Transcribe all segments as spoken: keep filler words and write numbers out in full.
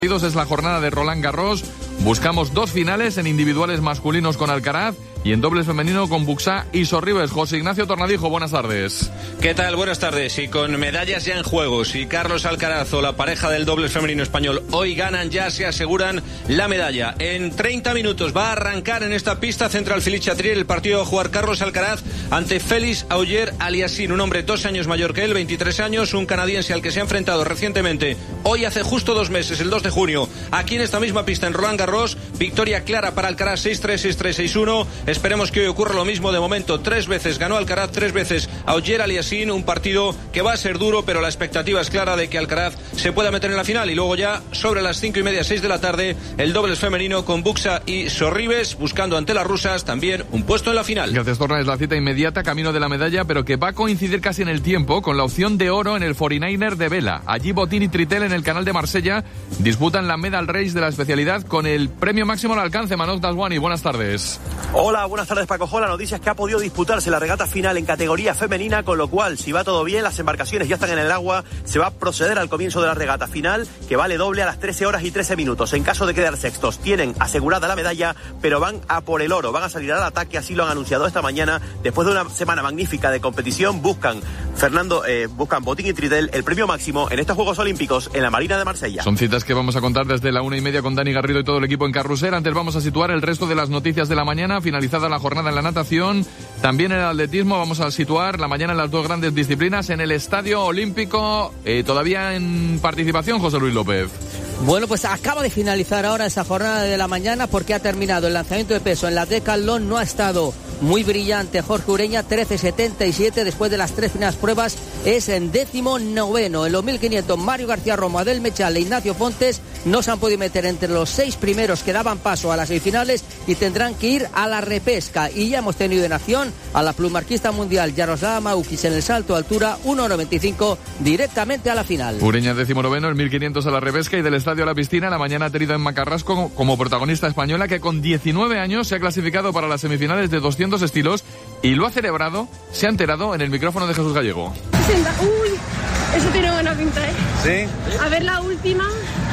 Es la jornada de Roland Garros. Buscamos dos finales en individuales masculinos con Alcaraz y en dobles femenino con Buxá y Sorribes. José Ignacio Tornadijo, buenas tardes. ¿Qué tal? Buenas tardes. Y con medallas ya en juego, si Carlos Alcaraz o la pareja del dobles femenino español hoy ganan, ya se aseguran la medalla. En treinta minutos va a arrancar en esta pista Central Philippe Chatrier el partido a jugar Carlos Alcaraz ante Félix Auger-Aliassime, un hombre dos años mayor que él, veintitrés años, un canadiense al que se ha enfrentado recientemente, hoy hace justo dos meses, el dos de junio, aquí en esta misma pista en Roland Garros. Victoria clara para Alcaraz, seis tres, seis tres, seis uno. Esperemos que hoy ocurra lo mismo. De momento, tres veces ganó Alcaraz, tres veces Auger-Aliassime. Un partido que va a ser duro, pero la expectativa es clara de que Alcaraz se pueda meter en la final. Y luego ya, sobre las cinco y media, seis de la tarde, el dobles femenino con Buxá y Sorribes, buscando ante las rusas también un puesto en la final. Gracias, Torna. Es la cita inmediata, camino de la medalla, pero que va a coincidir casi en el tiempo con la opción de oro en el cuarenta y nueve de vela. Allí Botín y Tritel, en el canal de Marsella, disputan la medal race de la especialidad con el premio máximo al alcance. Manoj Daswani, buenas tardes. Hola, buenas tardes, Paco. La noticia es que ha podido disputarse la regata final en categoría femenina, con lo cual, si va todo bien, las embarcaciones ya están en el agua, se va a proceder al comienzo de la regata final, que vale doble a las trece horas y trece minutos. En caso de quedar sextos, tienen asegurada la medalla, pero van a por el oro, van a salir al ataque, así lo han anunciado esta mañana. Después de una semana magnífica de competición, buscan, Fernando, eh, buscan Botín y Tritel el premio máximo en estos Juegos Olímpicos en la Marina de Marsella. Son citas que vamos a contar desde la una y media con Dani Garrido y todo el equipo en Carrusel. Antes vamos a situar el resto de las noticias de la mañana. Finalizada la jornada en la natación, también en el atletismo vamos a situar la mañana en las dos grandes disciplinas en el Estadio Olímpico. Eh, todavía en participación, José Luis López. Bueno, pues acaba de finalizar ahora esa jornada de la mañana porque ha terminado el lanzamiento de peso en la Decathlon. No ha estado muy brillante Jorge Ureña, trece setenta y siete después de las tres primeras pruebas, es en décimo noveno. En los mil quinientos, Mario García Romo, Adel Mechal e Ignacio Fontes no se han podido meter entre los seis primeros que daban paso a las semifinales y tendrán que ir a la repesca. Y ya hemos tenido en acción a la plumarquista mundial Yaroslava Maukis en el salto de altura, uno noventa y cinco, directamente a la final. Ureña décimo noveno, el mil quinientos a la repesca y del estadio a la piscina. La mañana ha tenido en Macarrasco como protagonista española, que con diecinueve años se ha clasificado para las semifinales de doscientos estilos y lo ha celebrado, se ha enterado en el micrófono de Jesús Gallego. Uy, eso tiene buena pinta, ¿eh? ¿Sí? A ver la última,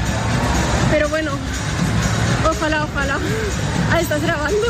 pero bueno, ojalá, ojalá. Ah, ¿estás grabando?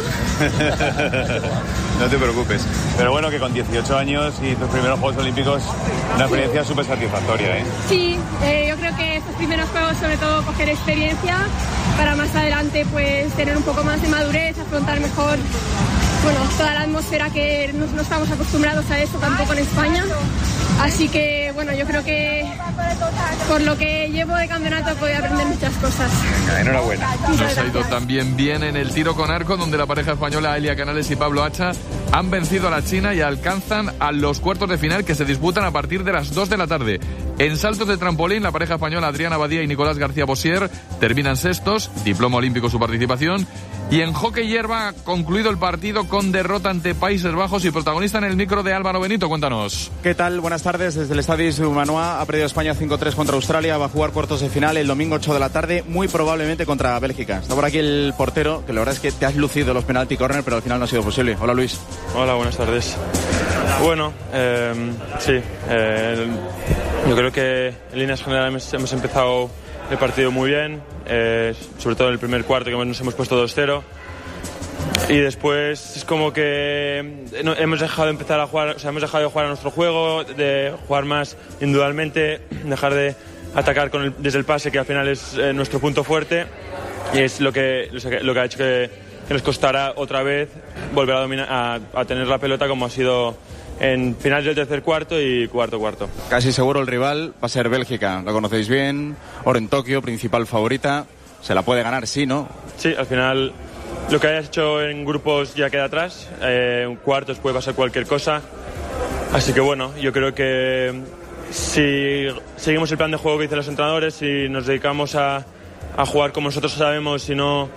No te preocupes. Pero bueno, que con dieciocho años y tus primeros Juegos Olímpicos, una experiencia súper satisfactoria, ¿eh? Sí, eh, yo creo que estos primeros Juegos, sobre todo, coger experiencia para más adelante, pues, tener un poco más de madurez, afrontar mejor, bueno, toda la atmósfera que no, no estamos acostumbrados a eso tampoco en España. Así que, bueno, yo creo que por lo que llevo de campeonato voy a aprender muchas cosas. Venga, enhorabuena. Nos ha ido también bien en el tiro con arco, donde la pareja española Elia Canales y Pablo Hacha han vencido a la China y alcanzan a los cuartos de final, que se disputan a partir de las dos de la tarde. En saltos de trampolín, la pareja española Adriana Badía y Nicolás García Bossier terminan sextos, diploma olímpico su participación. Y en hockey hierba ha concluido el partido con derrota ante Países Bajos y protagonista en el micro de Álvaro Benito. Cuéntanos. ¿Qué tal? Buenas tardes. Desde el Estadio Humanoa ha perdido España cinco tres contra Australia. Va a jugar cuartos de final el domingo ocho de la tarde, muy probablemente contra Bélgica. Está por aquí el portero, que la verdad es que te has lucido los penalti corner, pero al final no ha sido posible. Hola, Luis. Hola, buenas tardes. Bueno, eh, sí, eh, yo creo que en líneas generales hemos empezado el partido muy bien, eh, sobre todo en el primer cuarto, que nos hemos puesto dos cero. Y después es como que no, hemos dejado de empezar a jugar, o sea, hemos dejado de jugar a nuestro juego, de jugar más individualmente, dejar de atacar con el, desde el pase, que al final es eh, nuestro punto fuerte, y es lo que, lo que ha hecho que, que nos costará otra vez volver a, dominar, a, a tener la pelota como ha sido en finales del tercer cuarto y cuarto cuarto. Casi seguro el rival va a ser Bélgica, lo conocéis bien, ahora en Tokio, principal favorita, se la puede ganar, sí, ¿no? Sí, al final lo que hayas hecho en grupos ya queda atrás, eh, en cuartos puede pasar cualquier cosa, así que bueno, yo creo que si seguimos el plan de juego que dicen los entrenadores, si nos dedicamos a, a jugar como nosotros sabemos y no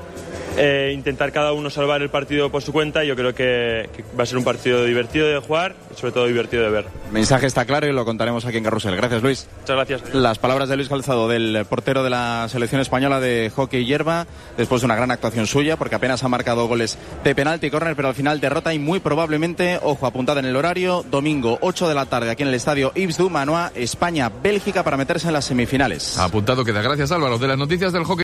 eh, intentar cada uno salvar el partido por su cuenta. Yo creo que, que va a ser un partido divertido de jugar y sobre todo divertido de ver. El mensaje está claro y lo contaremos aquí en Carrusel. Gracias, Luis. Muchas gracias. Las palabras de Luis Calzado, del portero de la selección española de hockey hierba, después de una gran actuación suya, porque apenas ha marcado goles de penalti y córner, pero al final derrota y muy probablemente, ojo, apuntada en el horario, domingo ocho de la tarde aquí en el estadio Yves du Manoir, España-Bélgica para meterse en las semifinales. Apuntado queda. Gracias, Álvaro. De las noticias del hockey